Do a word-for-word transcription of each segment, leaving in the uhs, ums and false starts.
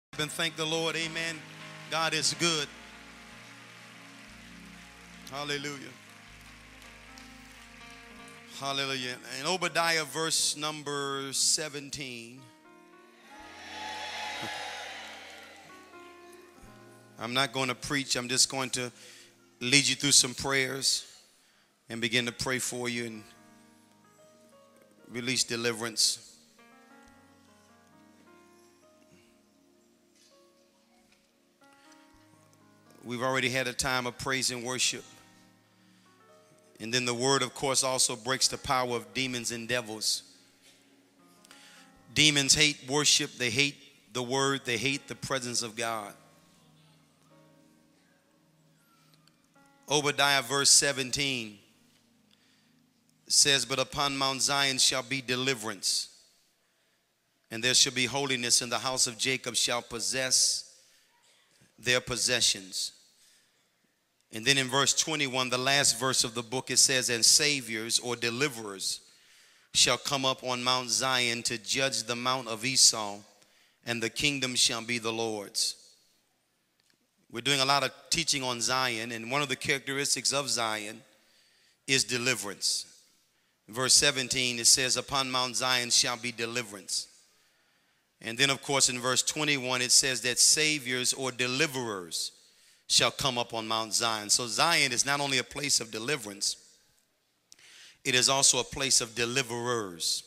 And thank the Lord. Amen. God is good. Hallelujah. Hallelujah. In Obadiah, verse number seventeen. I'm not going to preach. I'm just going to lead you through some prayers and begin to pray for you and release deliverance. We've already had a time of praise and worship. And then the word, of course, also breaks the power of demons and devils. Demons hate worship. They hate the word. They hate the presence of God. Obadiah verse seventeen says, "But upon Mount Zion shall be deliverance, and there shall be holiness, and the house of Jacob shall possess their possessions." And then in verse twenty-one, the last verse of the book, it says, "And saviors or deliverers shall come up on Mount Zion to judge the mount of Esau, and the kingdom shall be the Lord's." We're doing a lot of teaching on Zion, and one of the characteristics of Zion is deliverance. In verse seventeen, it says, "Upon Mount Zion shall be deliverance." And then, of course, in verse twenty-one, it says that saviors or deliverers shall come up on Mount Zion. So Zion is not only a place of deliverance, it is also a place of deliverers.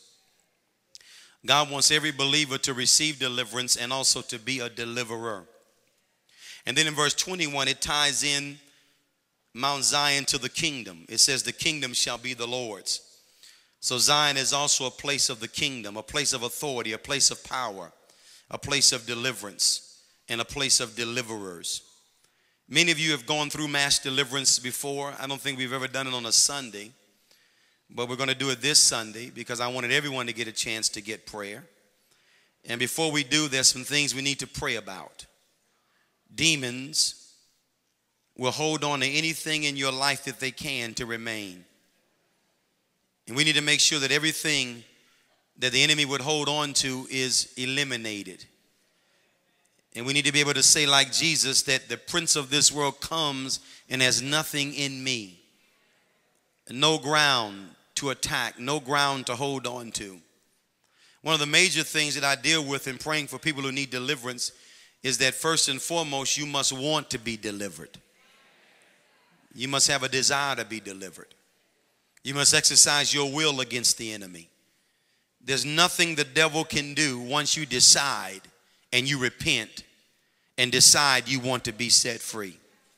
God wants every believer to receive deliverance and also to be a deliverer. And then in verse twenty-one, it ties in Mount Zion to the kingdom. It says the kingdom shall be the Lord's. So Zion is also a place of the kingdom, a place of authority, a place of power, a place of deliverance, and a place of deliverers. Many of you have gone through mass deliverance before. I don't think we've ever done it on a Sunday, but we're going to do it this Sunday because I wanted everyone to get a chance to get prayer. And before we do, there's some things we need to pray about. Demons will hold on to anything in your life that they can to remain. And we need to make sure that everything that the enemy would hold on to is eliminated. And we need to be able to say, like Jesus, that the prince of this world comes and has nothing in me. No ground to attack, no ground to hold on to. One of the major things that I deal with in praying for people who need deliverance is that first and foremost, you must want to be delivered. You must have a desire to be delivered. You must exercise your will against the enemy. There's nothing the devil can do once you decide and you repent and decide you want to be set free.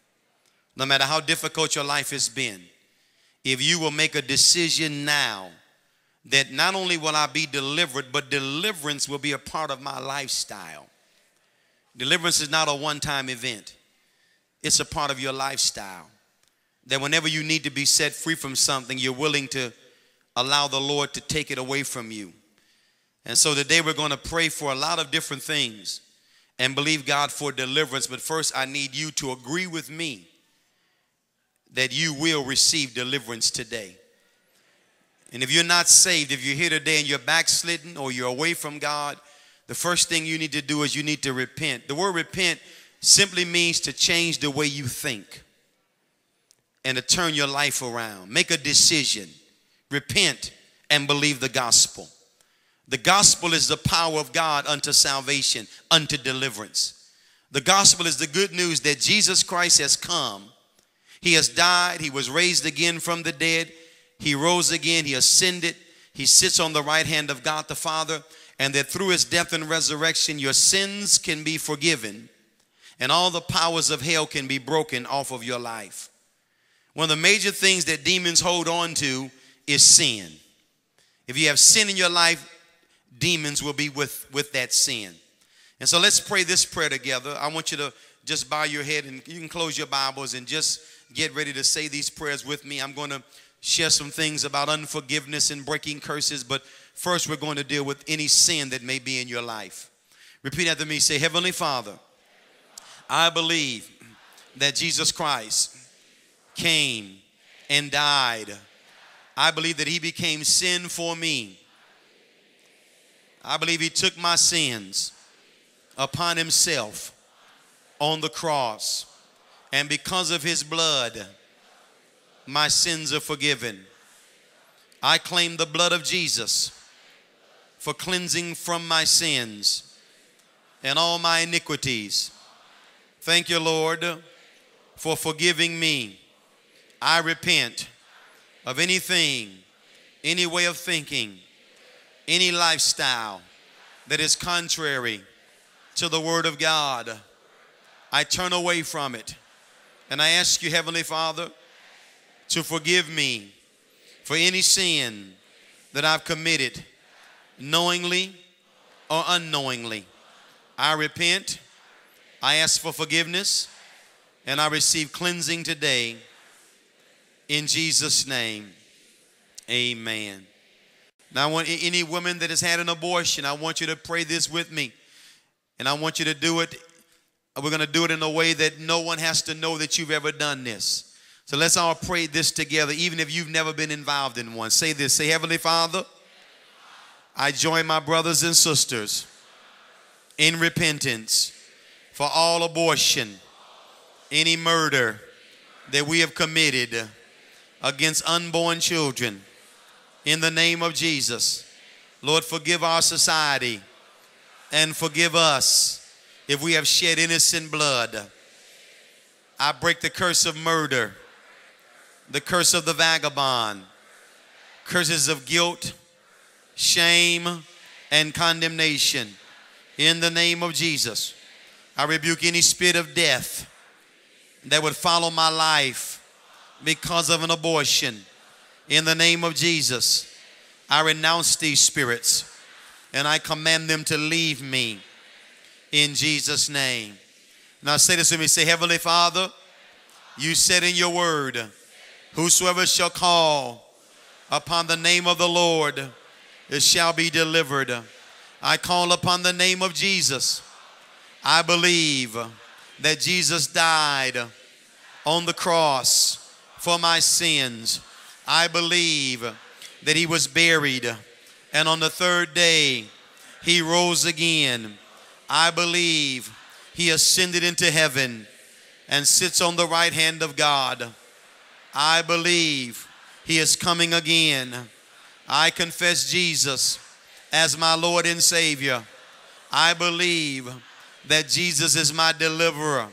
No matter how difficult your life has been, if you will make a decision now that not only will I be delivered, but deliverance will be a part of my lifestyle. Deliverance is not a one-time event. It's a part of your lifestyle. That whenever you need to be set free from something, you're willing to allow the Lord to take it away from you. And so today we're going to pray for a lot of different things and believe God for deliverance. But first, I need you to agree with me that you will receive deliverance today. And if you're not saved, if you're here today and you're backslidden or you're away from God, the first thing you need to do is you need to repent. The word repent simply means to change the way you think and to turn your life around. Make a decision. Repent and believe the gospel. The gospel is the power of God unto salvation, unto deliverance. The gospel is the good news that Jesus Christ has come. He has died. He was raised again from the dead. He rose again. He ascended. He sits on the right hand of God the Father. And that through his death and resurrection, your sins can be forgiven and all the powers of hell can be broken off of your life. One of the major things that demons hold on to is sin. If you have sin in your life, demons will be with, with that sin. And so let's pray this prayer together. I want you to just bow your head and you can close your Bibles and just get ready to say these prayers with me. I'm going to share some things about unforgiveness and breaking curses, but first we're going to deal with any sin that may be in your life. Repeat after me. Say, Heavenly Father, I believe that Jesus Christ came and died. I believe that he became sin for me. I believe he took my sins upon himself on the cross. And because of his blood, my sins are forgiven. I claim the blood of Jesus for cleansing from my sins and all my iniquities. Thank you, Lord, for forgiving me. I repent of anything, any way of thinking, any lifestyle that is contrary to the Word of God. I turn away from it. And I ask you, Heavenly Father, to forgive me for any sin that I've committed, knowingly or unknowingly. I repent. I ask for forgiveness. And I receive cleansing today. In Jesus' name, amen. Now, I want any woman that has had an abortion, I want you to pray this with me. And I want you to do it. We're going to do it in a way that no one has to know that you've ever done this. So let's all pray this together, even if you've never been involved in one. Say this. Say, Heavenly Father, I join my brothers and sisters in repentance for all abortion, any murder that we have committed against unborn children. In the name of Jesus, Lord, forgive our society and forgive us if we have shed innocent blood. I break the curse of murder, the curse of the vagabond, curses of guilt, shame, and condemnation. In the name of Jesus, I rebuke any spirit of death that would follow my life because of an abortion. In the name of Jesus, I renounce these spirits and I command them to leave me. In Jesus' name. Now say this with me. Say, Heavenly Father, you said in your word, whosoever shall call upon the name of the Lord, it shall be delivered. I call upon the name of Jesus. I believe that Jesus died on the cross for my sins. I believe that he was buried, and on the third day he rose again. I believe he ascended into heaven and sits on the right hand of God. I believe he is coming again. I confess Jesus as my Lord and Savior. I believe that Jesus is my deliverer.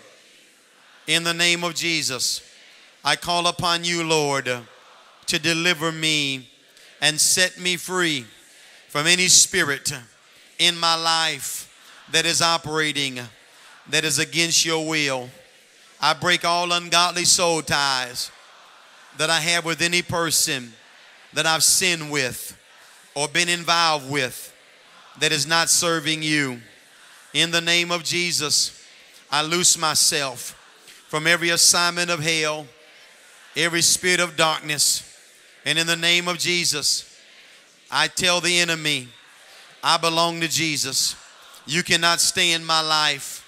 In the name of Jesus, I call upon you, Lord, to deliver me and set me free from any spirit in my life that is operating, that is against your will. I break all ungodly soul ties that I have with any person that I've sinned with or been involved with that is not serving you. In the name of Jesus, I loose myself from every assignment of hell, every spirit of darkness. And in the name of Jesus, I tell the enemy, I belong to Jesus. You cannot stay in my life.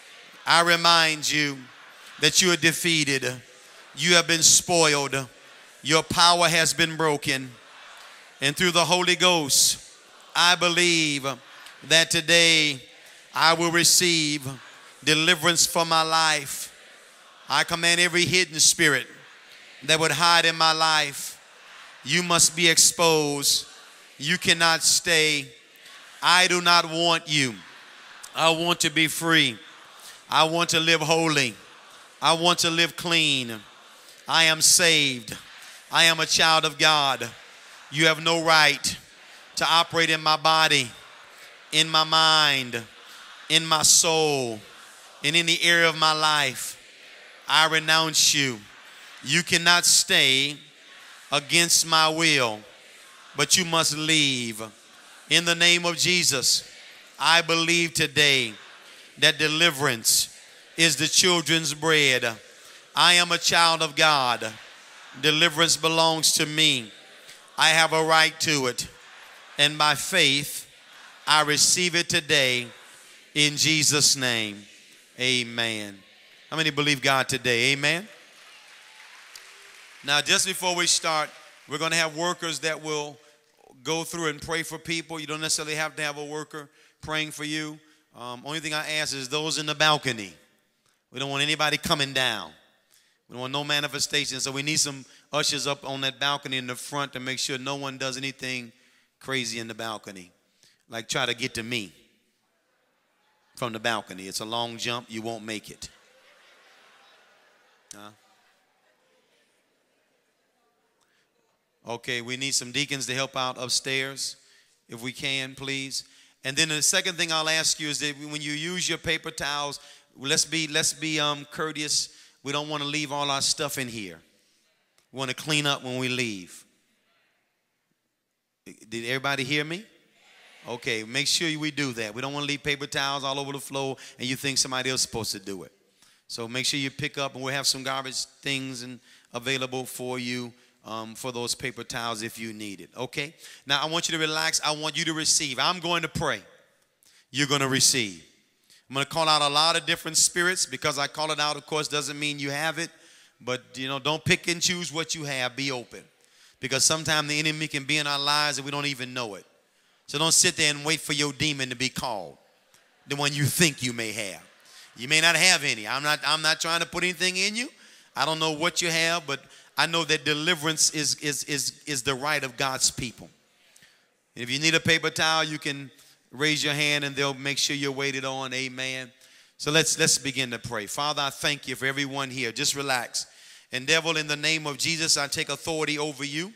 I remind you that you are defeated. You have been spoiled. Your power has been broken. And through the Holy Ghost, I believe that today I will receive deliverance for my life. I command every hidden spirit that would hide in my life, you must be exposed. You cannot stay. I do not want you. I want to be free. I want to live holy. I want to live clean. I am saved. I am a child of God. You have no right to operate in my body, in my mind, in my soul, in any area of my life. I renounce you. You cannot stay against my will, but you must leave. In the name of Jesus, I believe today that deliverance is the children's bread. I am a child of God. Deliverance belongs to me. I have a right to it. And by faith, I receive it today in Jesus' name. Amen. How many believe God today? Amen. Now, just before we start, we're going to have workers that will go through and pray for people. You don't necessarily have to have a worker praying for you, Um, only thing I ask is those in the balcony. We don't want anybody coming down. We don't want no manifestation. So we need some ushers up on that balcony in the front to make sure no one does anything crazy in the balcony. Like try to get to me from the balcony. It's a long jump. You won't make it. Huh? Okay, we need some deacons to help out upstairs if we can, please. And then the second thing I'll ask you is that when you use your paper towels, let's be let's be um, courteous. We don't want to leave all our stuff in here. We want to clean up when we leave. Did everybody hear me? Okay, make sure we do that. We don't want to leave paper towels all over the floor and you think somebody else is supposed to do it. So make sure you pick up, and we'll have some garbage things and available for you um, for those paper towels if you need it. Okay? Now, I want you to relax. I want you to receive. I'm going to pray. You're going to receive. I'm going to call out a lot of different spirits. Because I call it out, of course, doesn't mean you have it. But, you know, don't pick and choose what you have. Be open. Because sometimes the enemy can be in our lives and we don't even know it. So don't sit there and wait for your demon to be called. The one you think you may have. You may not have any. I'm not, I'm not trying to put anything in you. I don't know what you have, but I know that deliverance is, is, is, is the right of God's people. If you need a paper towel, you can raise your hand and they'll make sure you're waited on. Amen. So let's, let's begin to pray. Father, I thank you for everyone here. Just relax. And devil, in the name of Jesus, I take authority over you.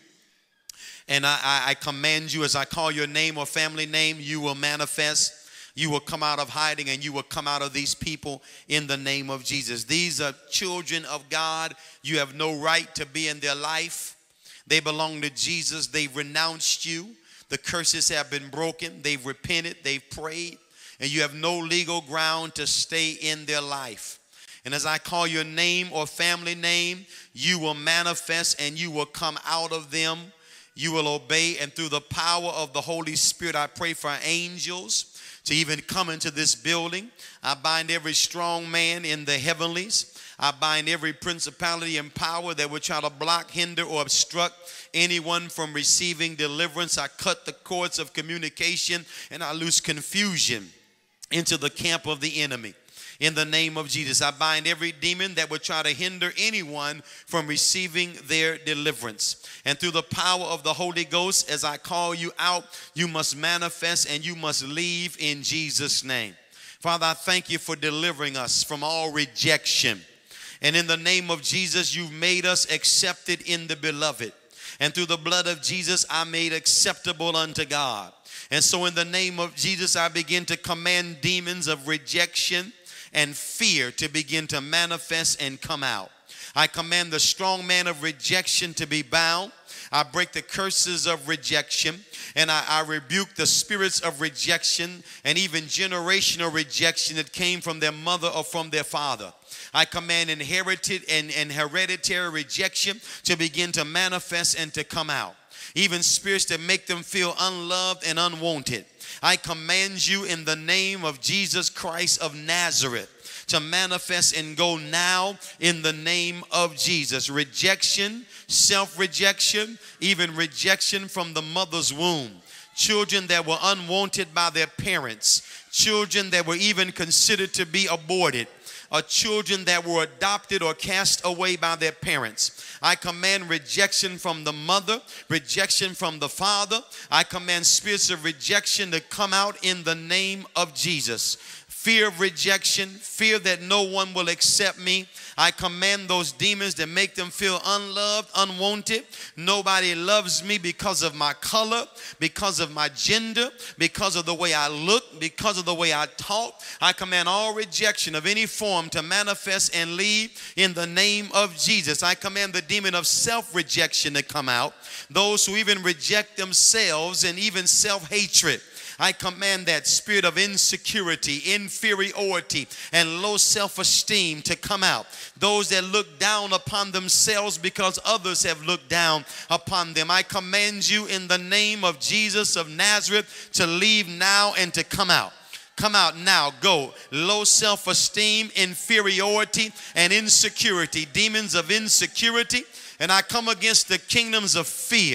And I, I, I command you, as I call your name or family name, you will manifest. You will come out of hiding and you will come out of these people in the name of Jesus. These are children of God. You have no right to be in their life. They belong to Jesus. They've renounced you. The curses have been broken. They've repented. They've prayed. And you have no legal ground to stay in their life. And as I call your name or family name, you will manifest and you will come out of them. You will obey. And through the power of the Holy Spirit, I pray for angels to even come into this building. I bind every strong man in the heavenlies. I bind every principality and power that would try to block, hinder, or obstruct anyone from receiving deliverance. I cut the cords of communication and I loose confusion into the camp of the enemy. In the name of Jesus, I bind every demon that would try to hinder anyone from receiving their deliverance. And through the power of the Holy Ghost, as I call you out, you must manifest and you must leave in Jesus' name. Father, I thank you for delivering us from all rejection. And in the name of Jesus, you've made us accepted in the beloved. And through the blood of Jesus, I made acceptable unto God. And so in the name of Jesus, I begin to command demons of rejection and fear to begin to manifest and come out. I command the strong man of rejection to be bound. I break the curses of rejection, and I, I rebuke the spirits of rejection and even generational rejection that came from their mother or from their father. I command inherited and, and hereditary rejection to begin to manifest and to come out. Even spirits that make them feel unloved and unwanted. I command you in the name of Jesus Christ of Nazareth to manifest and go now in the name of Jesus. Rejection, self-rejection, even rejection from the mother's womb. Children that were unwanted by their parents. Children that were even considered to be aborted. Or children that were adopted or cast away by their parents. I command rejection from the mother, rejection from the father. I command spirits of rejection to come out in the name of Jesus. Fear of rejection, fear that no one will accept me. I command those demons that make them feel unloved, unwanted. Nobody loves me because of my color, because of my gender, because of the way I look, because of the way I talk. I command all rejection of any form to manifest and leave in the name of Jesus. I command the demon of self-rejection to come out. Those who even reject themselves and even self-hatred. I command that spirit of insecurity, inferiority, and low self-esteem to come out. Those that look down upon themselves because others have looked down upon them. I command you in the name of Jesus of Nazareth to leave now and to come out. Come out now. Go. Low self-esteem, inferiority, and insecurity. Demons of insecurity. And I come against the kingdoms of fear.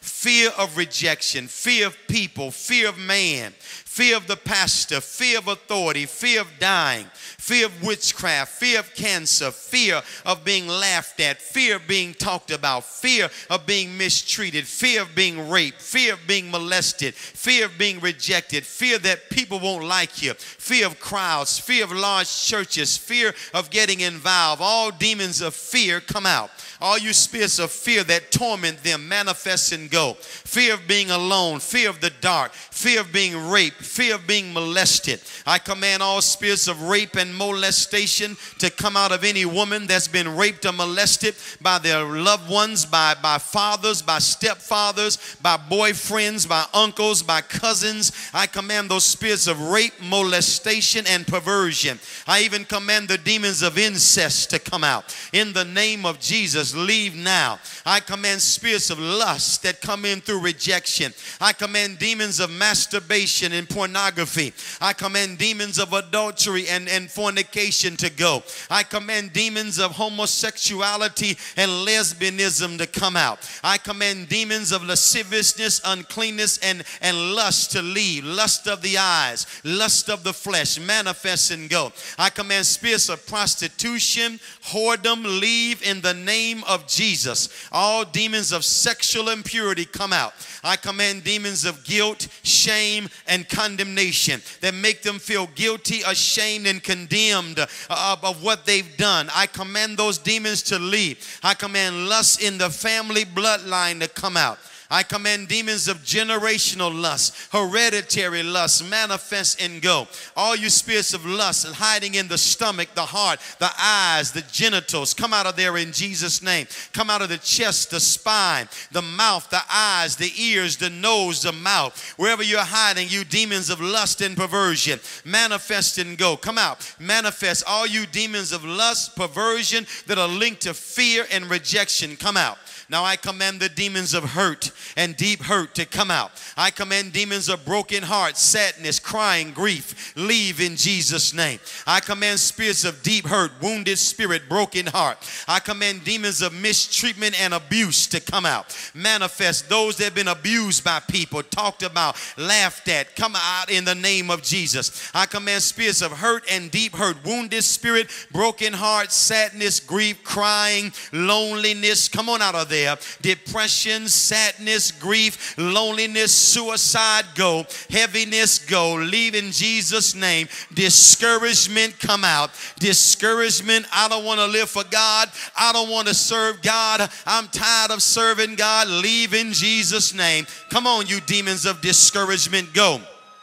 fear of rejection, fear of people, fear of man, fear of the pastor, fear of authority, fear of dying, fear of witchcraft, fear of cancer, fear of being laughed at, fear of being talked about, fear of being mistreated, fear of being raped, fear of being molested, fear of being rejected, fear that people won't like you, fear of crowds, fear of large churches, fear of getting involved. All demons of fear come out. All you spirits of fear that torment them, manifest and go. Fear of being alone, fear of the dark, fear of being raped, fear of being molested. I command all spirits of rape and molestation to come out of any woman that's been raped or molested by their loved ones, by, by fathers, by stepfathers, by boyfriends, by uncles, by cousins. I command those spirits of rape, molestation, and perversion. I even command the demons of incest to come out. In the name of Jesus, leave now. I command spirits of lust that come in through rejection. I command demons of masturbation and pornography. I command demons of adultery and, and fornication to go. I command demons of homosexuality and lesbianism to come out. I command demons of lasciviousness, uncleanness, and, and lust to leave. Lust of the eyes, lust of the flesh, manifest and go. I command spirits of prostitution, whoredom, leave in the name of Jesus. All demons of sexual impurity come out. I command demons of guilt, shame, and condemnation that make them feel guilty, ashamed, and condemned uh, of what they've done. I command those demons to leave. I command lust in the family bloodline to come out. I command demons of generational lust, hereditary lust, manifest and go. All you spirits of lust hiding in the stomach, the heart, the eyes, the genitals, come out of there in Jesus' name. Come out of the chest, the spine, the mouth, the eyes, the ears, the nose, the mouth. Wherever you're hiding, you demons of lust and perversion, manifest and go. Come out, manifest. All you demons of lust, perversion that are linked to fear and rejection, come out. Now I command the demons of hurt and deep hurt to come out. I command demons of broken heart, sadness, crying, grief, leave in Jesus' name. I command spirits of deep hurt, wounded spirit, broken heart. I command demons of mistreatment and abuse to come out. Manifest. Those that have been abused by people, talked about, laughed at, come out in the name of Jesus. I command spirits of hurt and deep hurt, wounded spirit, broken heart, sadness, grief, crying, loneliness. Come on out of there. Depression, sadness, grief, loneliness, suicide, go. Heaviness, go. Leave in Jesus' name. Discouragement, come out. Discouragement, I don't want to live for God. I don't want to serve God. I'm tired of serving God. Leave in Jesus' name. Come on, you demons of discouragement, go.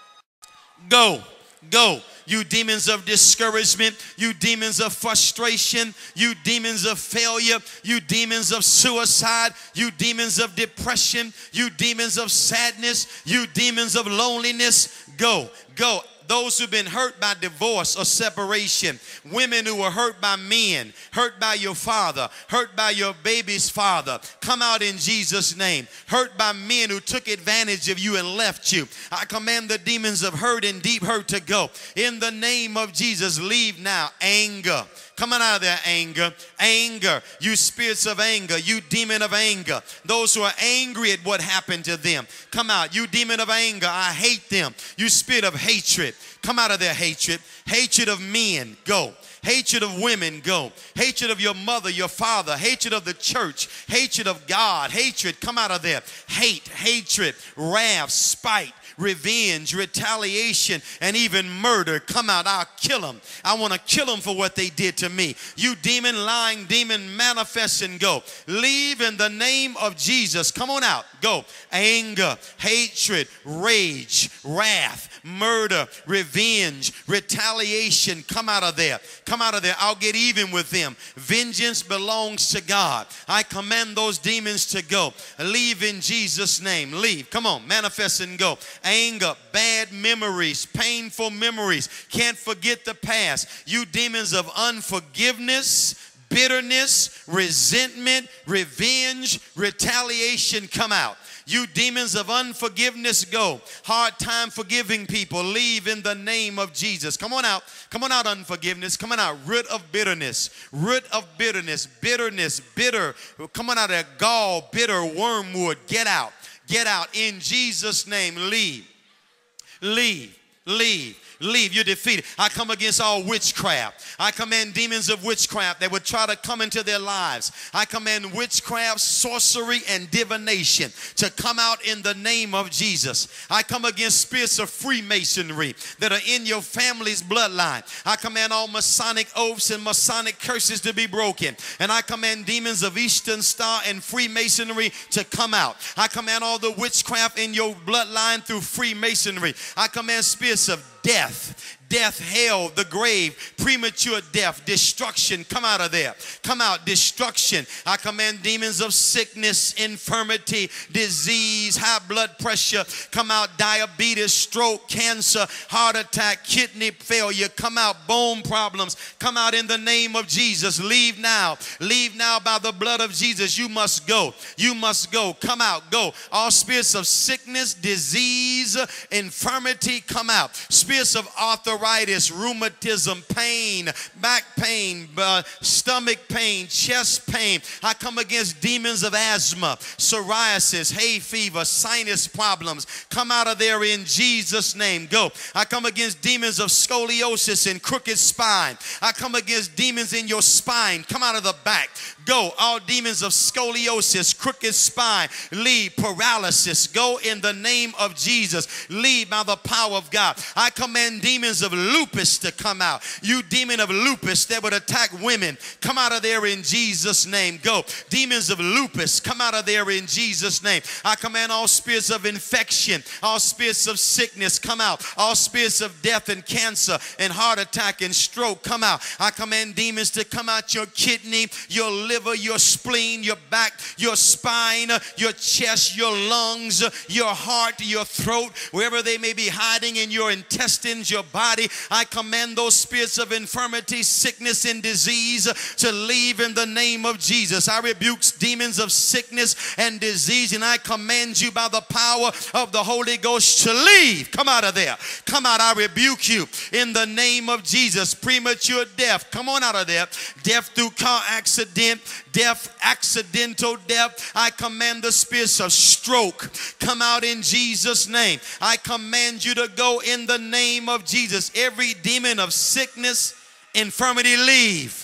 Go. Go. You demons of discouragement, you demons of frustration, you demons of failure, you demons of suicide, you demons of depression, you demons of sadness, you demons of loneliness, go, go. Those who've been hurt by divorce or separation, women who were hurt by men, hurt by your father, hurt by your baby's father, come out in Jesus' name. Hurt by men who took advantage of you and left you. I command the demons of hurt and deep hurt to go. In the name of Jesus, leave now. Anger. Come on out of there, anger. Anger. You spirits of anger. You demon of anger. Those who are angry at what happened to them. Come out. You demon of anger. I hate them. You spirit of hatred. Come out of there, hatred. Hatred of men. Go. Hatred of women, go. Hatred of your mother, your father. Hatred of the church. Hatred of God. Hatred, come out of there. Hate, hatred, wrath, spite, revenge, retaliation, and even murder. Come out. I'll kill them. I want to kill them for what they did to me. You demon, lying demon, manifest and go. Leave in the name of Jesus. Come on out. Go. Anger, hatred, rage, wrath, murder, revenge, retaliation. Come out of there. Come out of there. I'll get even with them. Vengeance belongs to God. I command those demons to go. Leave in Jesus' name. Leave. Come on. Manifest and go. Anger, bad memories, painful memories. Can't forget the past. You demons of unforgiveness, bitterness, resentment, revenge, retaliation, come out. You demons of unforgiveness, go. Hard time forgiving people, leave in the name of Jesus. Come on out. Come on out, unforgiveness. Come on out. Root of bitterness. Root of bitterness. Bitterness. Bitter. Come on out of there. Gall, bitter, wormwood. Get out. Get out in Jesus' name. Leave. Leave. Leave. Leave. You're defeated. I come against all witchcraft. I command demons of witchcraft that would try to come into their lives. I command witchcraft, sorcery, and divination to come out in the name of Jesus. I come against spirits of Freemasonry that are in your family's bloodline. I command all Masonic oaths and Masonic curses to be broken. And I command demons of Eastern Star and Freemasonry to come out. I command all the witchcraft in your bloodline through Freemasonry. I command spirits of death, death, hell, the grave, premature death, destruction, come out of there. Come out, destruction. I command demons of sickness, infirmity, disease, high blood pressure, come out, diabetes, stroke, cancer, heart attack, kidney failure, come out, bone problems, come out in the name of Jesus. Leave now. Leave now by the blood of Jesus. You must go. You must go. Come out, go. All spirits of sickness, disease, infirmity, come out. Spirits of arthritis, rheumatism, pain, back pain, uh, stomach pain, chest pain. I come against demons of asthma, psoriasis, hay fever, sinus problems. Come out of there in Jesus' name. Go. I come against demons of scoliosis and crooked spine. I come against demons in your spine. Come out of the back. Go. All demons of scoliosis, crooked spine, leave. Paralysis, go in the name of Jesus. Leave by the power of God. I command demons of lupus to come out. You demon of lupus that would attack women, come out of there in Jesus' name. Go. Demons of lupus, come out of there in Jesus' name. I command all spirits of infection, all spirits of sickness, come out. All spirits of death and cancer and heart attack and stroke, come out. I command demons to come out your kidney, your liver, your spleen, your back, your spine, your chest, your lungs, your heart, your throat, wherever they may be hiding in your intestines, your body. I command those spirits of infirmity, sickness, and disease to leave in the name of Jesus. I rebuke demons of sickness and disease, and I command you by the power of the Holy Ghost to leave. Come out of there. Come out. I rebuke you in the name of Jesus. Premature death, come on out of there. Death through car accident, death, accidental death. I command the spirits of stroke, come out in Jesus' name. I command you to go in the name of Jesus. Every demon of sickness, infirmity, leave.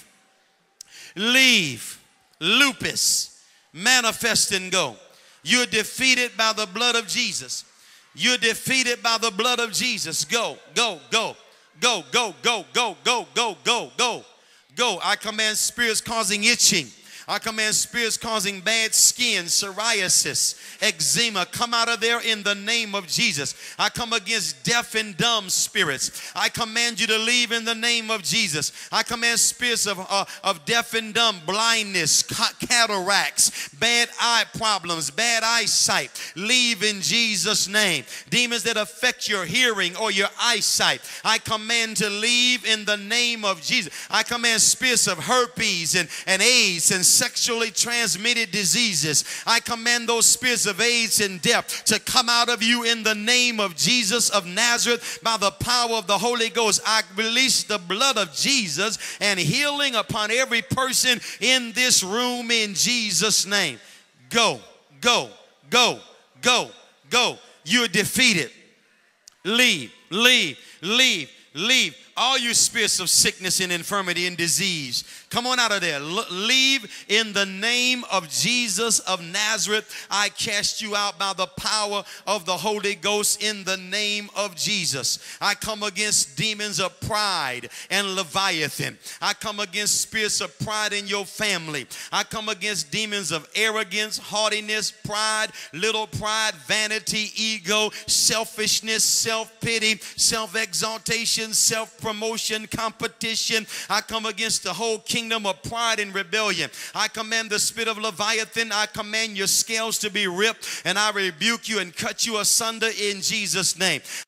Leave. Lupus, manifest and go. You're defeated by the blood of Jesus. You're defeated by the blood of Jesus. Go, go, go, go, go, go, go, go, go, go, go, go. I command spirits causing itching. I command spirits causing bad skin, psoriasis, eczema, come out of there in the name of Jesus. I come against deaf and dumb spirits. I command you to leave in the name of Jesus. I command spirits of, uh, of deaf and dumb, blindness, cataracts, bad eye problems, bad eyesight. Leave in Jesus' name. Demons that affect your hearing or your eyesight, I command to leave in the name of Jesus. I command spirits of herpes and, and AIDS and sexually transmitted diseases. I command those spirits of AIDS and death to come out of you in the name of Jesus of Nazareth by the power of the Holy Ghost. I release the blood of Jesus and healing upon every person in this room in Jesus' name. Go, go, go, go, go. You're defeated. Leave, leave, leave, leave. All you spirits of sickness and infirmity and disease, come on out of there. L- leave in the name of Jesus of Nazareth. I cast you out by the power of the Holy Ghost in the name of Jesus. I come against demons of pride and Leviathan. I come against spirits of pride in your family. I come against demons of arrogance, haughtiness, pride, little pride, vanity, ego, selfishness, self-pity, self-exaltation, self promotion, competition. I come against the whole kingdom of pride and rebellion. I command the spirit of Leviathan. I command your scales to be ripped, and I rebuke you and cut you asunder in Jesus' name.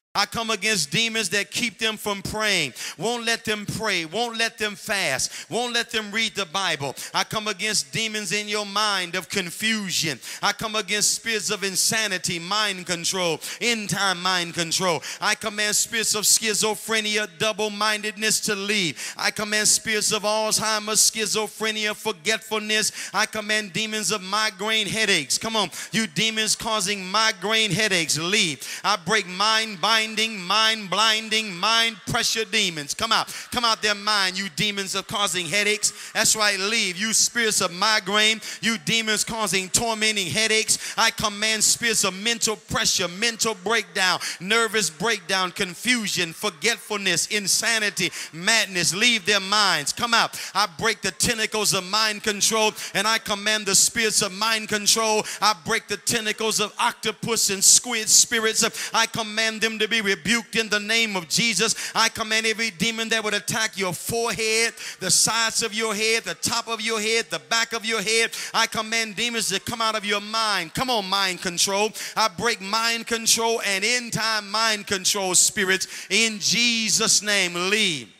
I come against demons that keep them from praying, won't let them pray, won't let them fast, won't let them read the Bible. I come against demons in your mind of confusion. I come against spirits of insanity, mind control, end time mind control. I command spirits of schizophrenia, double-mindedness to leave. I command spirits of Alzheimer's, schizophrenia, forgetfulness. I command demons of migraine headaches. Come on, you demons causing migraine headaches, leave. I break mind binding, mind blinding, mind pressure demons. Come out. Come out their mind, you demons of causing headaches. That's right, leave. You spirits of migraine, you demons causing tormenting headaches. I command spirits of mental pressure, mental breakdown, nervous breakdown, confusion, forgetfulness, insanity, madness. Leave their minds. Come out. I break the tentacles of mind control, and I command the spirits of mind control. I break the tentacles of octopus and squid spirits. I command them to be rebuked in the name of Jesus. I command every demon that would attack your forehead, the sides of your head, the top of your head, the back of your head. I command demons to come out of your mind. Come on, mind control. I break mind control and end time mind control spirits in Jesus' name. Leave,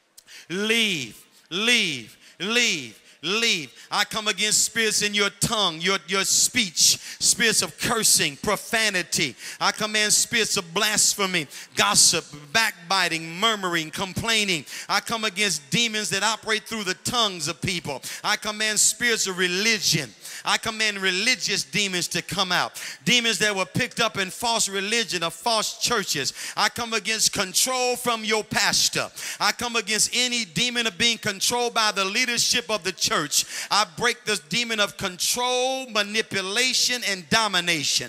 leave, leave, leave. Leave. I come against spirits in your tongue, your, your speech, spirits of cursing, profanity. I command spirits of blasphemy, gossip, backbiting, murmuring, complaining. I come against demons that operate through the tongues of people. I command spirits of religion. I command religious demons to come out. Demons that were picked up in false religion or false churches. I come against control from your pastor. I come against any demon of being controlled by the leadership of the church. I break this demon of control, manipulation, and domination.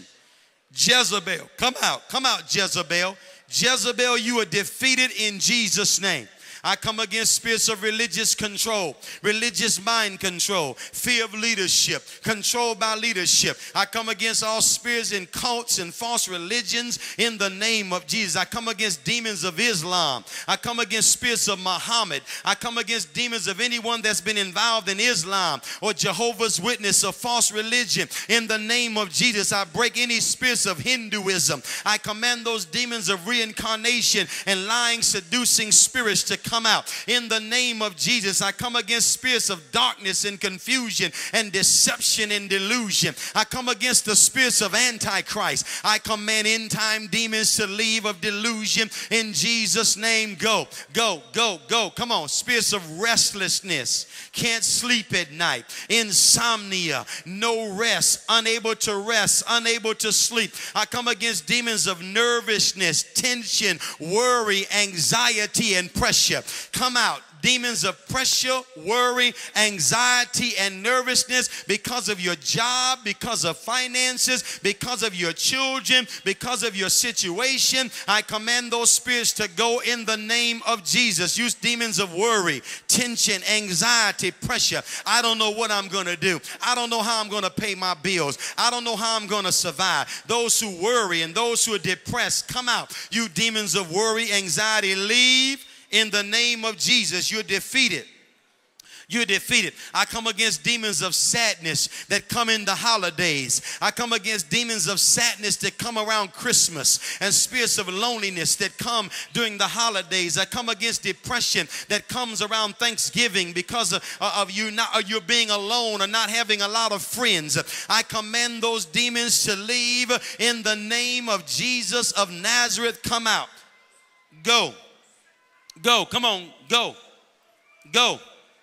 Jezebel, come out. Come out, Jezebel. Jezebel, you are defeated in Jesus' name. I come against spirits of religious control, religious mind control, fear of leadership, controlled by leadership. I come against all spirits in cults and false religions in the name of Jesus. I come against demons of Islam. I come against spirits of Muhammad. I come against demons of anyone that's been involved in Islam or Jehovah's Witness or false religion. In the name of Jesus, I break any spirits of Hinduism. I command those demons of reincarnation and lying, seducing spirits to come Come out. In the name of Jesus, I come against spirits of darkness and confusion and deception and delusion. I come against the spirits of Antichrist. I command end time demons to leave of delusion in Jesus' name. Go, go, go, go. Come on. Spirits of restlessness, can't sleep at night, insomnia, no rest, unable to rest, unable to sleep. I come against demons of nervousness, tension, worry, anxiety, and pressure. Come out. Demons of pressure, worry, anxiety, and nervousness because of your job, because of finances, because of your children, because of your situation. I command those spirits to go in the name of Jesus. Use demons of worry, tension, anxiety, pressure. I don't know what I'm going to do. I don't know how I'm going to pay my bills. I don't know how I'm going to survive. Those who worry and those who are depressed, come out. You demons of worry, anxiety, leave. In the name of Jesus, you're defeated. You're defeated. I come against demons of sadness that come in the holidays. I come against demons of sadness that come around Christmas and spirits of loneliness that come during the holidays. I come against depression that comes around Thanksgiving because of, of you not or you're being alone or not having a lot of friends. I command those demons to leave in the name of Jesus of Nazareth. Come out. Go. Go. Come on. Go. Go.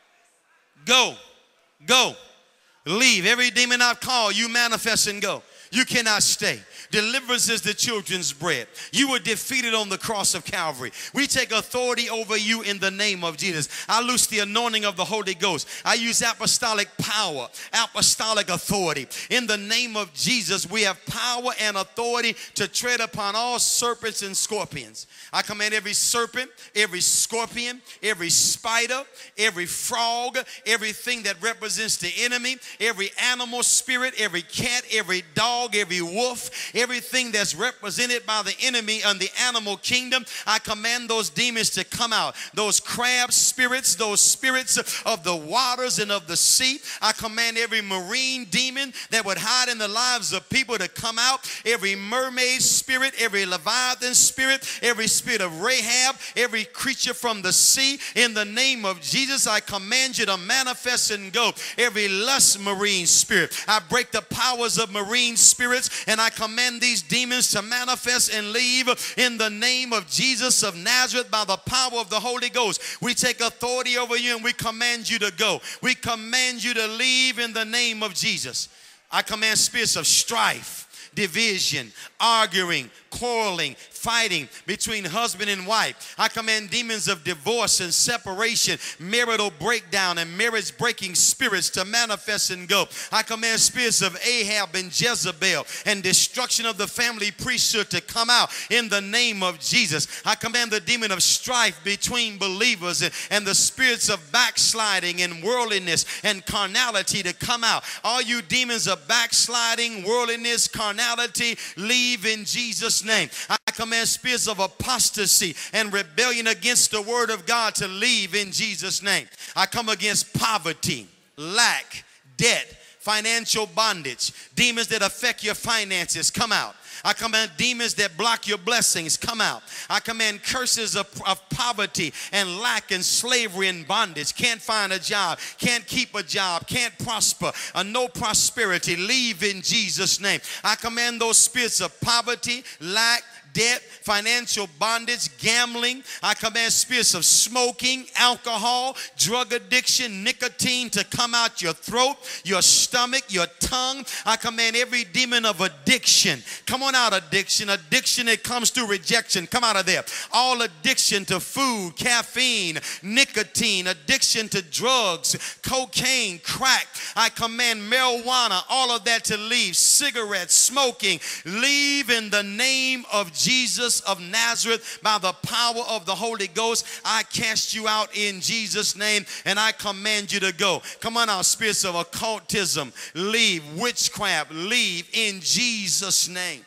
Go. Go. Leave. Every demon I've called, you manifest and go. You cannot stay. Deliverance is the children's bread. You were defeated on the cross of Calvary. We take authority over you in the name of Jesus. I loose the anointing of the Holy Ghost. I use apostolic power, apostolic authority. In the name of Jesus, we have power and authority to tread upon all serpents and scorpions. I command every serpent, every scorpion, every spider, every frog, everything that represents the enemy, every animal spirit, every cat, every dog, every wolf, everything that's represented by the enemy and the animal kingdom, I command those demons to come out. Those crab spirits, those spirits of the waters and of the sea, I command every marine demon that would hide in the lives of people to come out. Every mermaid spirit, every Leviathan spirit, every spirit of Rahab, every creature from the sea, in the name of Jesus, I command you to manifest and go. Every lust marine spirit, I break the powers of marine spirits, and I command these demons to manifest and leave in the name of Jesus of Nazareth by the power of the Holy Ghost. We take authority over you and we command you to go. We command you to leave in the name of Jesus. I command spirits of strife, division, arguing, quarreling, fighting between husband and wife. I command demons of divorce and separation, marital breakdown, and marriage breaking spirits to manifest and go. I command spirits of Ahab and Jezebel and destruction of the family priesthood to come out in the name of Jesus. I command the demon of strife between believers and, and the spirits of backsliding and worldliness and carnality to come out. All you demons of backsliding, worldliness, carnality, leave in Jesus' name. I command spirits of apostasy and rebellion against the word of God to leave in Jesus' name. I come against poverty, lack, debt, financial bondage, demons that affect your finances, come out. I command demons that block your blessings, come out. I command curses of, of poverty and lack and slavery and bondage. Can't find a job, can't keep a job, can't prosper, uh, no prosperity, leave in Jesus' name. I command those spirits of poverty, lack, debt, financial bondage, gambling. I command spirits of smoking, alcohol, drug addiction, nicotine to come out your throat, your stomach, your tongue. I command every demon of addiction. Come on out, addiction. Addiction that comes through rejection. Come out of there. All addiction to food, caffeine, nicotine, addiction to drugs, cocaine, crack. I command marijuana, all of that to leave. Cigarettes, smoking, leave in the name of Jesus of Nazareth by the power of the Holy Ghost. I cast you out in Jesus' name and I command you to go. Come on out, spirits of occultism, leave. Witchcraft, leave in Jesus' name.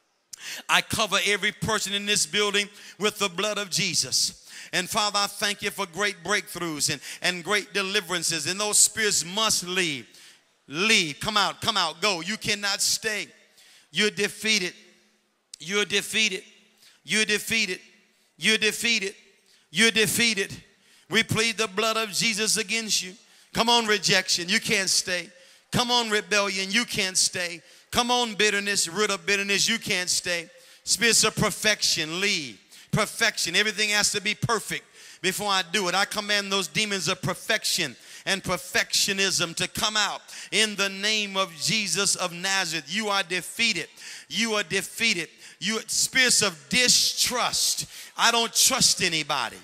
I cover every person in this building with the blood of Jesus. And Father, I thank you for great breakthroughs and, and great deliverances. And those spirits must leave. Leave. Come out. Come out. Go. You cannot stay. You're defeated. You're defeated. You're defeated. You're defeated. You're defeated. We plead the blood of Jesus against you. Come on, rejection. You can't stay. Come on, rebellion. You can't stay. Come on, bitterness, root of bitterness. You can't stay. Spirits of perfection, leave. Perfection. Everything has to be perfect before I do it. I command those demons of perfection and perfectionism to come out in the name of Jesus of Nazareth. You are defeated. You are defeated. You spirits of distrust. I don't trust anybody.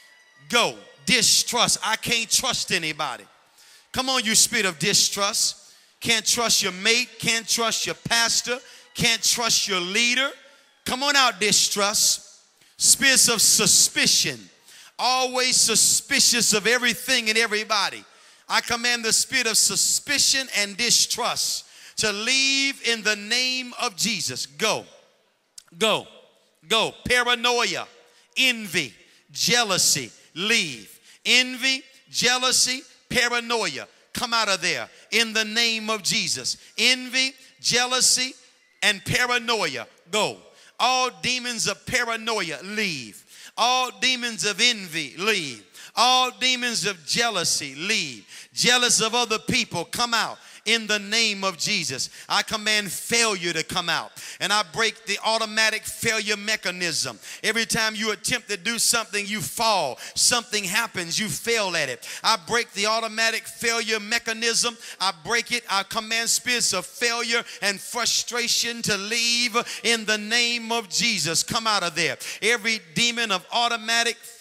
Go. Distrust. I can't trust anybody. Come on, you spirit of distrust. Can't trust your mate. Can't trust your pastor. Can't trust your leader. Come on out, distrust. Spirits of suspicion. Always suspicious of everything and everybody. I command the spirit of suspicion and distrust to leave in the name of Jesus. Go. Go. Go. Paranoia, envy, jealousy, leave. Envy, jealousy, paranoia, come out of there in the name of Jesus. Envy, jealousy, and paranoia, go. All demons of paranoia, leave. All demons of envy, leave. All demons of jealousy, leave. Jealous of other people, come out. In the name of Jesus, I command failure to come out. And I break the automatic failure mechanism. Every time you attempt to do something, you fall. Something happens, you fail at it. I break the automatic failure mechanism. I break it. I command spirits of failure and frustration to leave in the name of Jesus. Come out of there. Every demon of automatic failure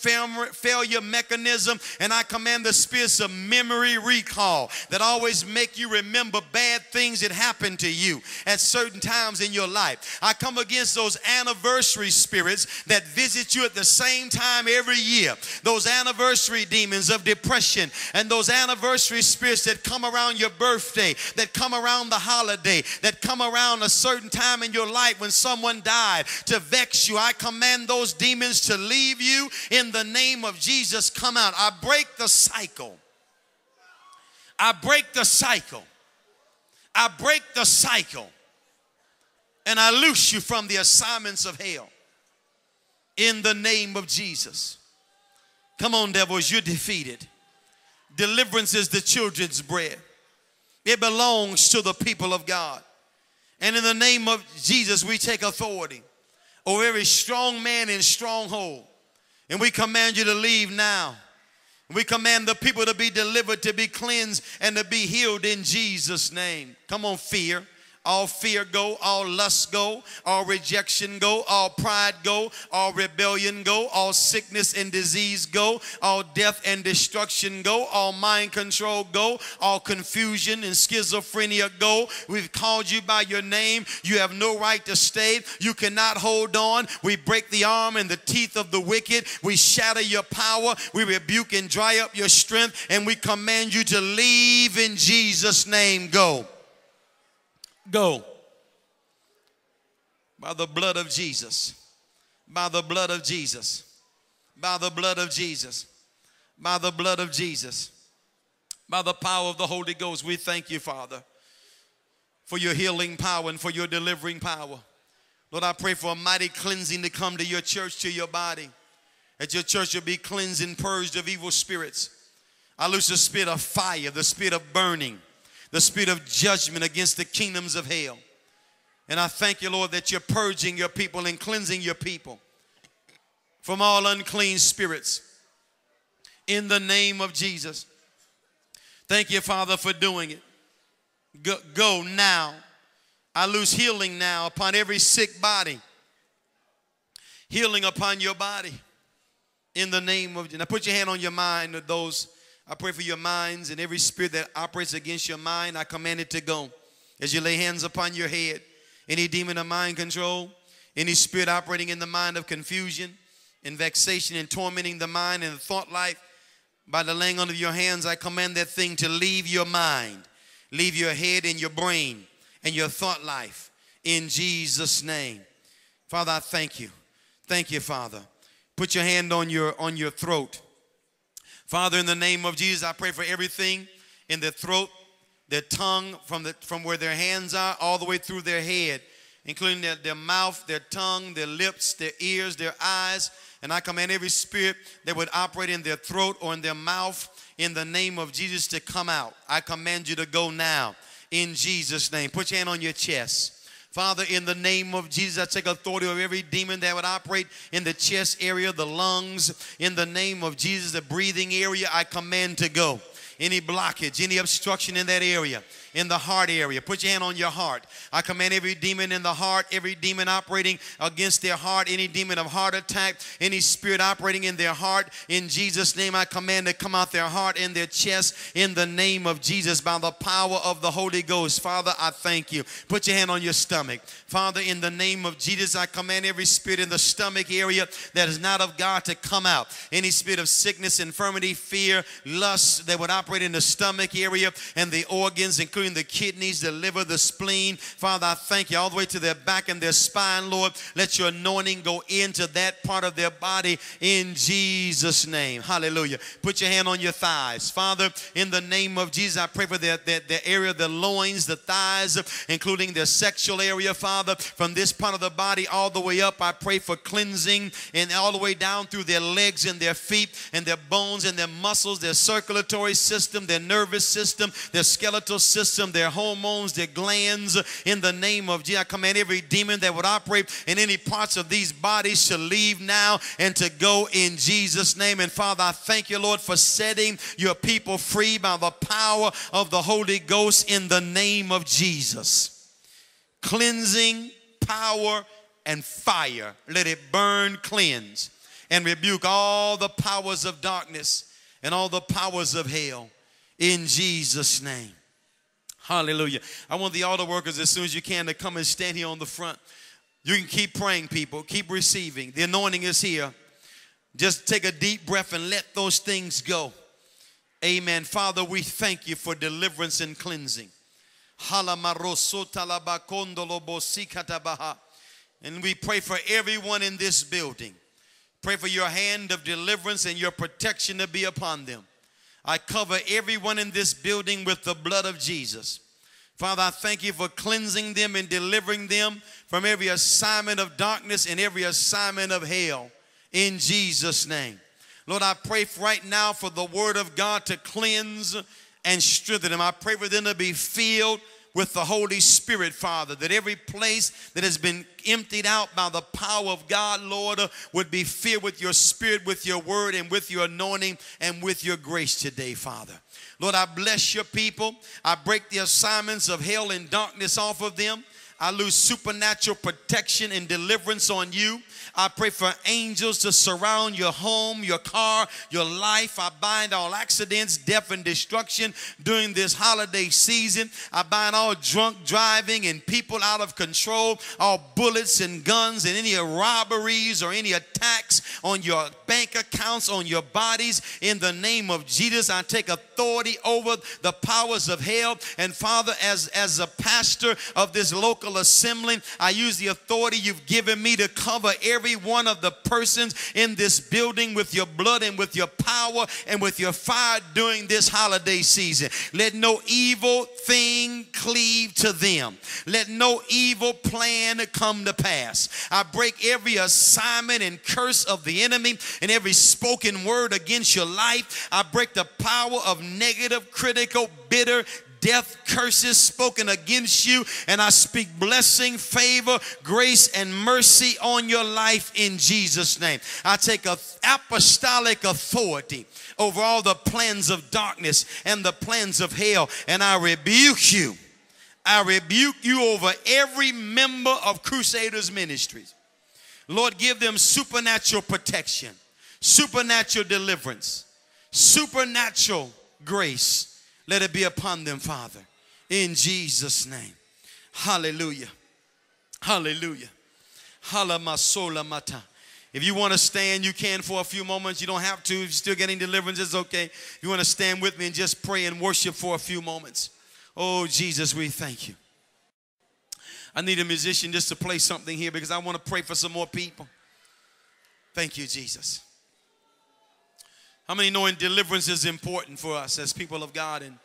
failure mechanism, and I command the spirits of memory recall that always make you remember bad things that happened to you at certain times in your life. I come against those anniversary spirits that visit you at the same time every year, those anniversary demons of depression, and those anniversary spirits that come around your birthday, that come around the holiday, that come around a certain time in your life when someone died to vex you. I command those demons to leave you in the name of Jesus. Come out. I break the cycle. I break the cycle. I break the cycle. And I loose you from the assignments of hell in the name of Jesus. Come on, devils, you're defeated. Deliverance is the children's bread. It belongs to the people of God. And in the name of Jesus, we take authority over every strong man and stronghold. And we command you to leave now. We command the people to be delivered, to be cleansed, and to be healed in Jesus' name. Come on, fear. All fear go, all lust go, all rejection go, all pride go, all rebellion go, all sickness and disease go, all death and destruction go, all mind control go, all confusion and schizophrenia go. We've called you by your name. You have no right to stay. You cannot hold on. We break the arm and the teeth of the wicked. We shatter your power. We rebuke and dry up your strength, and we command you to leave in Jesus' name. Go. Go. By the blood of Jesus. By the blood of Jesus. By the blood of Jesus. By the blood of Jesus. By the power of the Holy Ghost, we thank you, Father, for your healing power and for your delivering power. Lord, I pray for a mighty cleansing to come to your church, to your body, that your church will be cleansed and purged of evil spirits. I loose the spirit of fire, the spirit of burning, the spirit of judgment against the kingdoms of hell. And I thank you, Lord, that you're purging your people and cleansing your people from all unclean spirits in the name of Jesus. Thank you, Father, for doing it. Go, go now. I loose healing now upon every sick body. Healing upon your body in the name of Jesus. Now put your hand on your mind of those. I pray for your minds, and every spirit that operates against your mind, I command it to go. As you lay hands upon your head, any demon of mind control, any spirit operating in the mind of confusion and vexation and tormenting the mind and the thought life, by the laying on of your hands, I command that thing to leave your mind, leave your head and your brain and your thought life in Jesus' name. Father, I thank you. Thank you, Father. Put your hand on your, on your throat. Father, in the name of Jesus, I pray for everything in their throat, their tongue, from, the, from where their hands are all the way through their head, including their, their mouth, their tongue, their lips, their ears, their eyes. And I command every spirit that would operate in their throat or in their mouth in the name of Jesus to come out. I command you to go now in Jesus' name. Put your hand on your chest. Father, in the name of Jesus, I take authority over every demon that would operate in the chest area, the lungs. In the name of Jesus, the breathing area, I command to go. Any blockage, any obstruction in that area, in the heart area. Put your hand on your heart. I command every demon in the heart, every demon operating against their heart, any demon of heart attack, any spirit operating in their heart, in Jesus' name, I command to come out their heart and their chest in the name of Jesus by the power of the Holy Ghost. Father, I thank you. Put your hand on your stomach. Father, in the name of Jesus, I command every spirit in the stomach area that is not of God to come out. Any spirit of sickness, infirmity, fear, lust that would operate in the stomach area and the organs, including the kidneys, the liver, the spleen. Father, I thank you all the way to their back and their spine, Lord. Let your anointing go into that part of their body in Jesus' name. Hallelujah. Put your hand on your thighs. Father, in the name of Jesus, I pray for their, their, their area, the loins, the thighs, including their sexual area, Father. From this part of the body all the way up, I pray for cleansing, and all the way down through their legs and their feet and their bones and their muscles, their circulatory system, their nervous system, their skeletal system, their hormones, their glands. In the name of Jesus, I command every demon that would operate in any parts of these bodies to leave now and to go in Jesus' name. And Father, I thank you, Lord, for setting your people free by the power of the Holy Ghost in the name of Jesus. Cleansing, power, and fire. Let it burn, cleanse. and rebuke all the powers of darkness and all the powers of hell in Jesus' name. Hallelujah. I want the altar workers as soon as you can to come and stand here on the front. You can keep praying, people. Keep receiving. The anointing is here. Just take a deep breath and let those things go. Amen. Father, we thank you for deliverance and cleansing. And we pray for everyone in this building. Pray for your hand of deliverance and your protection to be upon them. I cover everyone in this building with the blood of Jesus. Father, I thank you for cleansing them and delivering them from every assignment of darkness and every assignment of hell in Jesus' name. Lord, I pray right now for the word of God to cleanse and strengthen them. I pray for them to be filled with the Holy Spirit, Father, that every place that has been emptied out by the power of God, Lord, uh, would be filled with your Spirit, with your word, and with your anointing, and with your grace today, Father. Lord, I bless your people. I break the assignments of hell and darkness off of them. I lose supernatural protection and deliverance on you. I pray for angels to surround your home, your car, your life. I bind all accidents, death, and destruction during this holiday season. I bind all drunk driving and people out of control, all bullets and guns and any robberies or any attacks on your bank accounts, on your bodies. In the name of Jesus, I take authority over the powers of hell. And Father, as, as a pastor of this local assembly, I use the authority you've given me to cover every Every one of the persons in this building with your blood and with your power and with your fire during this holiday season. Let no evil thing cleave to them. Let no evil plan come to pass. I break every assignment and curse of the enemy and every spoken word against your life. I break the power of negative, critical, bitter, death curses spoken against you, and I speak blessing, favor, grace, and mercy on your life in Jesus' name. I take a apostolic authority over all the plans of darkness and the plans of hell, and I rebuke you. I rebuke you over every member of Crusaders Ministries. Lord, give them supernatural protection, supernatural deliverance, supernatural grace. Let it be upon them, Father, in Jesus' name. Hallelujah. Hallelujah. Halamasola mata. If you want to stand, you can for a few moments. You don't have to. If you're still getting deliverance, it's okay. If you want to stand with me and just pray and worship for a few moments. Oh, Jesus, we thank you. I need a musician just to play something here because I want to pray for some more people. Thank you, Jesus. How many knowing deliverance is important for us as people of God? And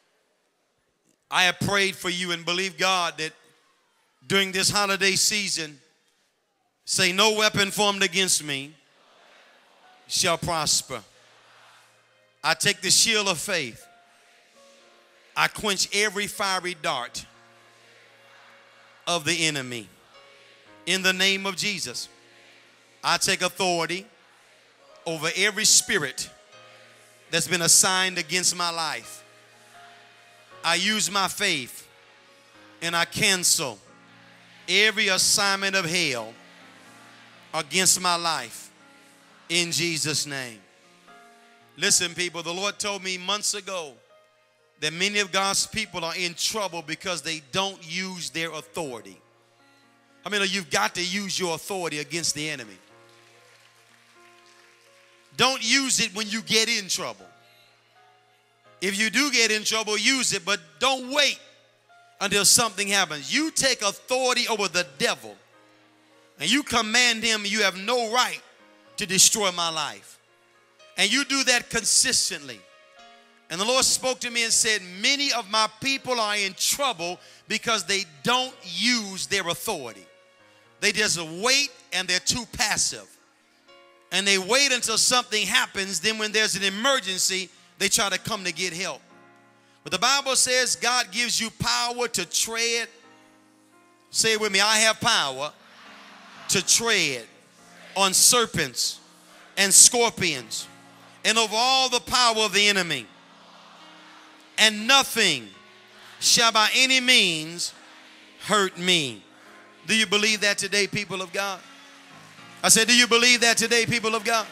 I have prayed for you and believe God that during this holiday season, say, no weapon formed against me shall prosper. I take the shield of faith. I quench every fiery dart of the enemy. In the name of Jesus, I take authority over every spirit that's been assigned against my life. I use my faith and I cancel every assignment of hell against my life in Jesus' name. Listen, people, the Lord told me months ago that many of God's people are in trouble because they don't use their authority. I mean, you've got to use your authority against the enemy. Don't use it when you get in trouble. If you do get in trouble, use it, but don't wait until something happens. You take authority over the devil and you command him, you have no right to destroy my life. And you do that consistently. And the Lord spoke to me and said, many of my people are in trouble because they don't use their authority. They just wait and they're too passive. And they wait until something happens. Then when there's an emergency, they try to come to get help. But the Bible says God gives you power to tread. Say it with me. I have power to tread on serpents and scorpions and over all the power of the enemy. And nothing shall by any means hurt me. Do you believe that today, people of God? I said, do you believe that today, people of God?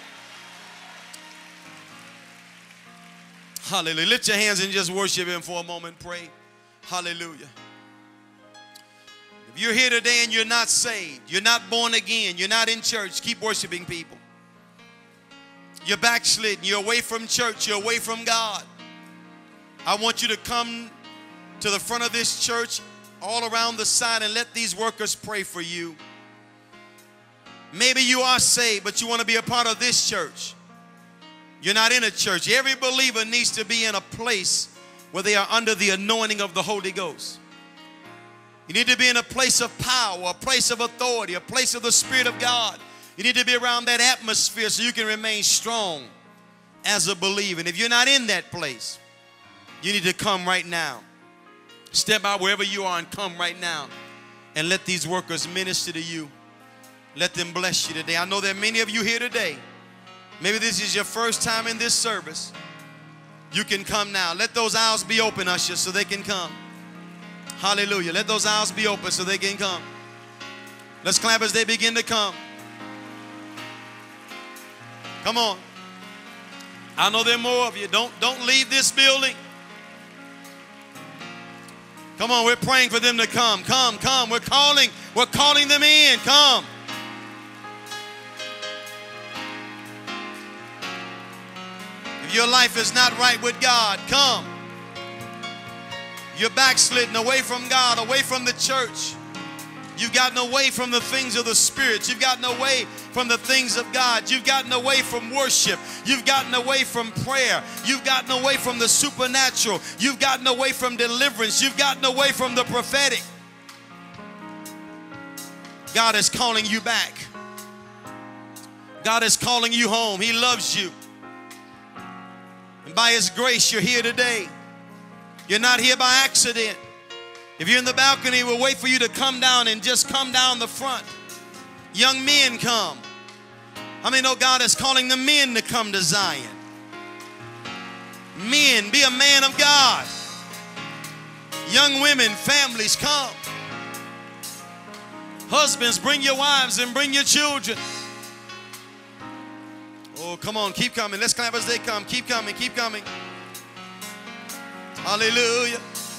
Hallelujah. Lift your hands and just worship him for a moment. Pray. Hallelujah. If you're here today and you're not saved, you're not born again, you're not in church, keep worshiping, people. You're backslidden, you're away from church, you're away from God. I want you to come to the front of this church, all around the side, and let these workers pray for you. Maybe you are saved, but you want to be a part of this church. You're not in a church. Every believer needs to be in a place where they are under the anointing of the Holy Ghost. You need to be in a place of power, a place of authority, a place of the Spirit of God. You need to be around that atmosphere so you can remain strong as a believer. And if you're not in that place, you need to come right now. Step out wherever you are and come right now and let these workers minister to you. Let them bless you today. I know there are many of you here today. Maybe this is your first time in this service. You can come now. Let those aisles be open, ushers, so they can come. Hallelujah. Let those aisles be open so they can come. Let's clap as they begin to come. Come on. I know there are more of you. Don't, don't leave this building. Come on, we're praying for them to come. Come, come. We're calling. We're calling them in. Come. If your life is not right with God, come. You're backslidden away from God, away from the church. You've gotten away from the things of the Spirit. You've gotten away from the things of God. You've gotten away from worship. You've gotten away from prayer. You've gotten away from the supernatural. You've gotten away from deliverance. You've gotten away from the prophetic. God is calling you back. God is calling you home. He loves you. And by His grace, you're here today. You're not here by accident. If you're in the balcony, we'll wait for you to come down and just come down the front. Young men, come. How many know God is calling the men to come to Zion? Men, be a man of God. Young women, families, come. Husbands, bring your wives and bring your children. Oh, come on, keep coming. Let's clap as they come. Keep coming, keep coming. Hallelujah.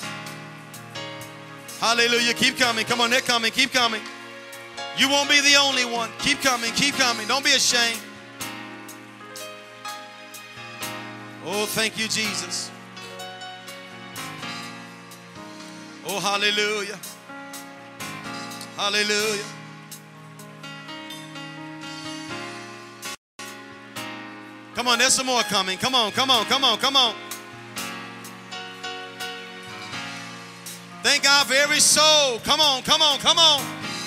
Hallelujah. Keep coming. Come on, they're coming. Keep coming. You won't be the only one. Keep coming. Keep coming. Don't be ashamed. Oh, thank you, Jesus. Oh, hallelujah. Hallelujah. Come on, there's some more coming. Come on, come on, come on, come on. Thank God for every soul. Come on, come on, come on.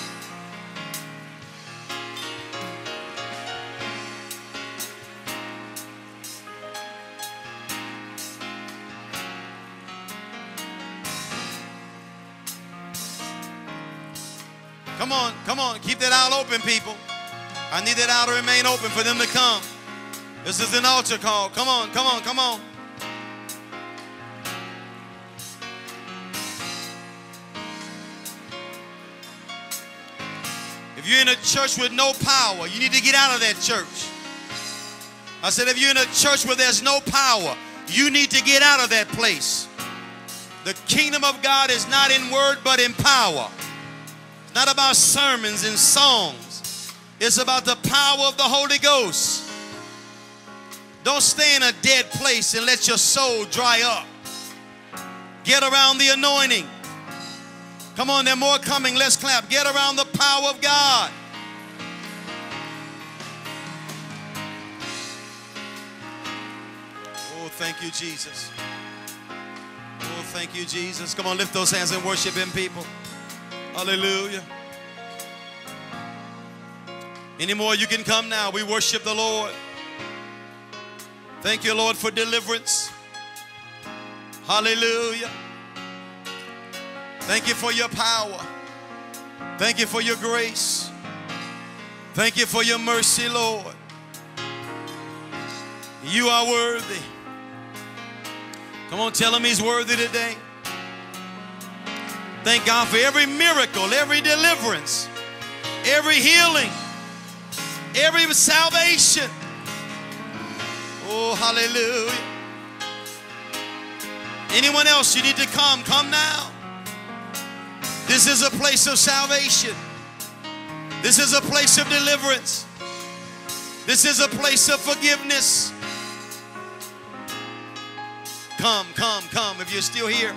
Come on, come on. Keep that aisle open, people. I need that aisle to remain open for them to come. This is an altar call. Come on, come on, come on. If you're in a church with no power, you need to get out of that church. I said, if you're in a church where there's no power, you need to get out of that place. The kingdom of God is not in word, but in power. It's not about sermons and songs. It's about the power of the Holy Ghost. Don't stay in a dead place and let your soul dry up. Get around the anointing. Come on, there are more coming. Let's clap. Get around the power of God. Oh, thank you, Jesus. Oh, thank you, Jesus. Come on, lift those hands and worship Him, people. Hallelujah. Any more, you can come now. We worship the Lord. Thank you, Lord, for deliverance. Hallelujah. Thank you for your power. Thank you for your grace. Thank you for your mercy, Lord. You are worthy. Come on, tell Him He's worthy today. Thank God for every miracle, every deliverance, every healing. Every salvation. Oh, hallelujah. Anyone else, you need to come. Come now. This is a place of salvation. This is a place of deliverance. This is a place of forgiveness. Come, come, come. If you're still here,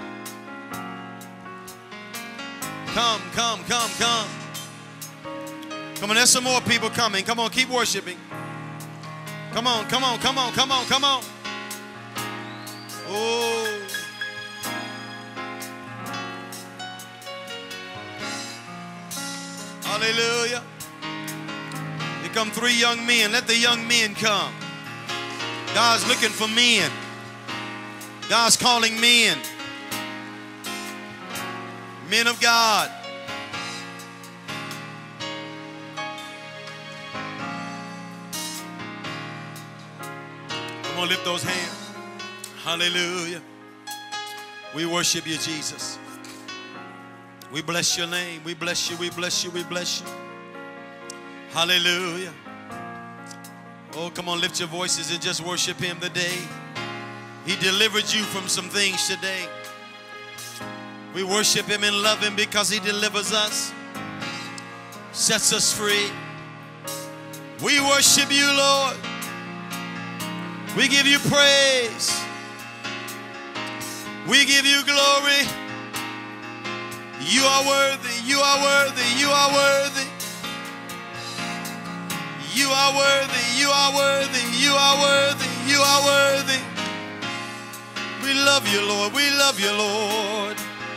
come, come, come, come. Come on, there's some more people coming. Come on, keep worshiping. Come on, come on, come on, come on, come on. Oh. Hallelujah. Here come three young men. Let the young men come. God's looking for men. God's calling men. Men of God. Come on, lift those hands. Hallelujah. We worship you, Jesus. We bless your name. We bless you. We bless you. We bless you. Hallelujah. Oh, come on, lift your voices and just worship him today. He delivered you from some things today. We worship him and love him because he delivers us, sets us free. We worship you, Lord. We give you praise. We give you glory. You are worthy. You are worthy. You are worthy. You are worthy. You are worthy. You are worthy. You are worthy. We love you, Lord. We love you, Lord.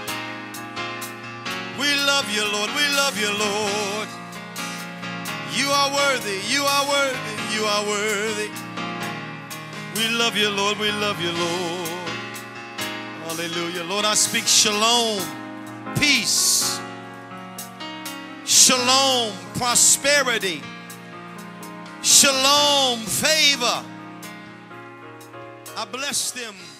We love you, Lord. We love you, Lord. You are worthy. You are worthy. You are worthy. We love you, Lord. We love you, Lord. Hallelujah. Lord, I speak shalom, peace, shalom, prosperity, shalom, favor. I bless them